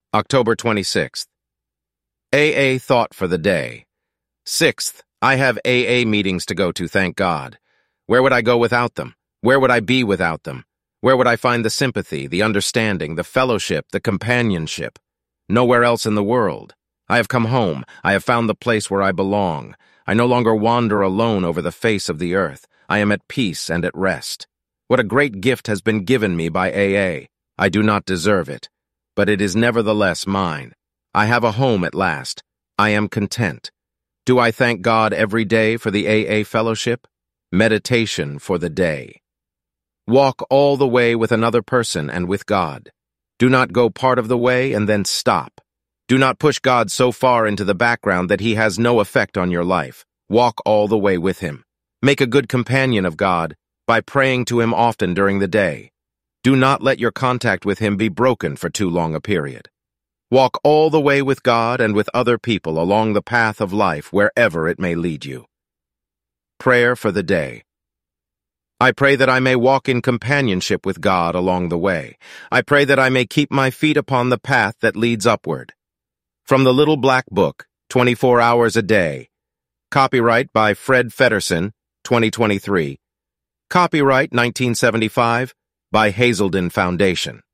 October 26th. AA thought for the day. 6th, I have AA meetings to go to, thank God. Where would I go without them? Where would I be without them? Where would I find the sympathy, the understanding, the fellowship, the companionship? Nowhere else in the world. I have come home. I have found the place where I belong. I no longer wander alone over the face of the earth. I am at peace and at rest. What a great gift has been given me by AA. I do not deserve it, but it is nevertheless mine. I have a home at last. I am content. Do I thank God every day for the AA fellowship? Meditation for the day. Walk all the way with another person and with God. Do not go part of the way and then stop. Do not push God so far into the background that he has no effect on your life. Walk all the way with him. Make a good companion of God by praying to him often during the day. Do not let your contact with him be broken for too long a period. Walk all the way with God and with other people along the path of life wherever it may lead you. Prayer for the day. I pray that I may walk in companionship with God along the way. I pray that I may keep my feet upon the path that leads upward. From the Little Black Book, 24 Hours a Day. Copyright by Fred Feddersen, 2023. Copyright 1975 by Hazelden Foundation.